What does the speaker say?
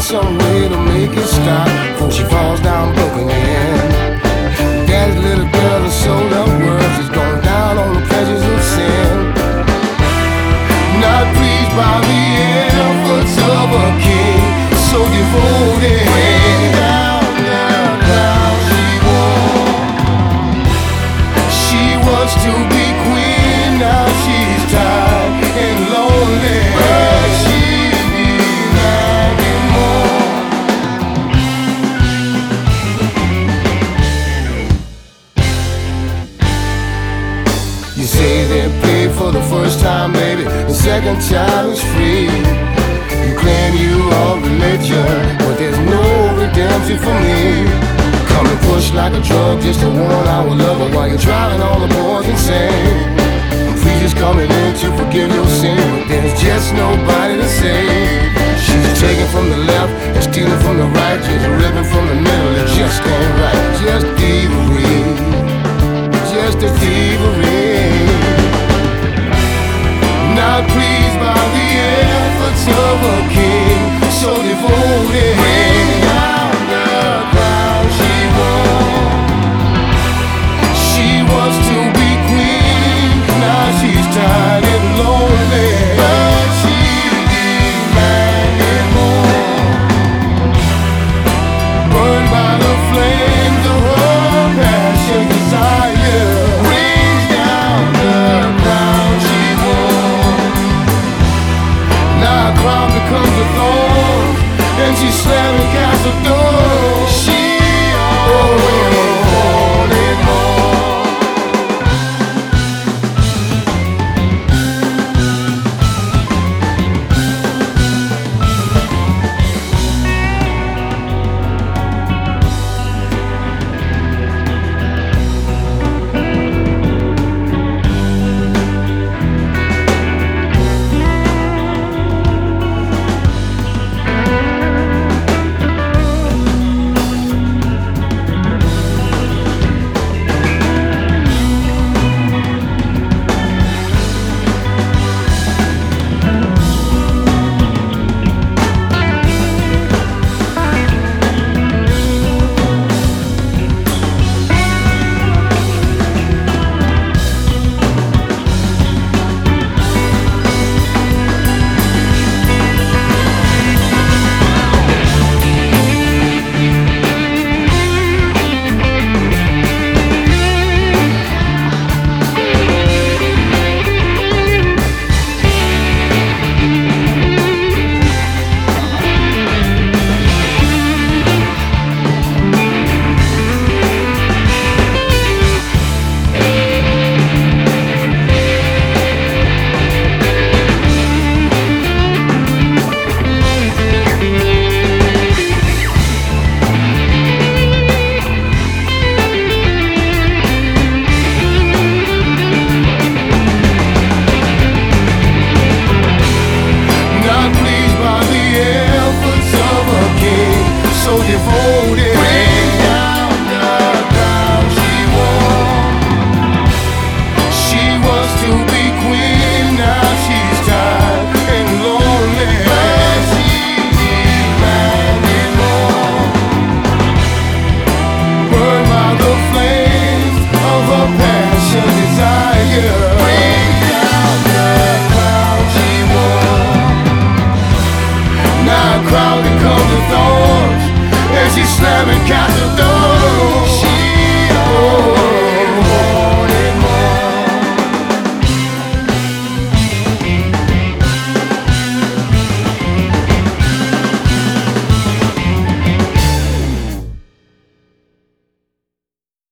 some way to make it stop before she falls down broken again. Daddy's little girl that sold her words is going down on the pleasures of sin. Not pleased by the efforts of a king, so devoted. Way down the ground she wore. She was to be queen, now she's tired and lonely. But she'll be nagging more. You say they paid for the first time, baby, the second time is free. You claim you are religion, but there's no redemption for me. Come and push like a drug just to warn our lover while you're driving all the boys insane. Preachers coming in to forgive your sin, but there's just nobody to save. She's taking from the left and stealing from the right, just ripping from the middle. It just ain't right. Just thievery, just a thievery. Not pleased by the efforts of a king, so devoted. Way down the ground she wore. She was to be queen, now she's tired and lonely. But she's demanding more. Burned by the flames of her passion desire. Rings down the ground she wore. Now a crown becomes a thorn, and she's slamming castle doors.